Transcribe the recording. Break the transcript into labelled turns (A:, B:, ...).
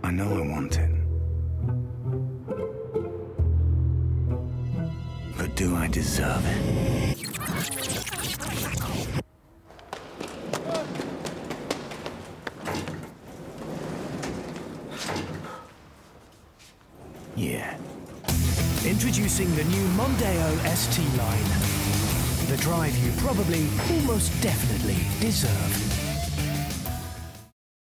A: I know I want it. But do I deserve it? Yeah.
B: Introducing the new Mondeo ST line. The drive you probably, almost definitely, deserve.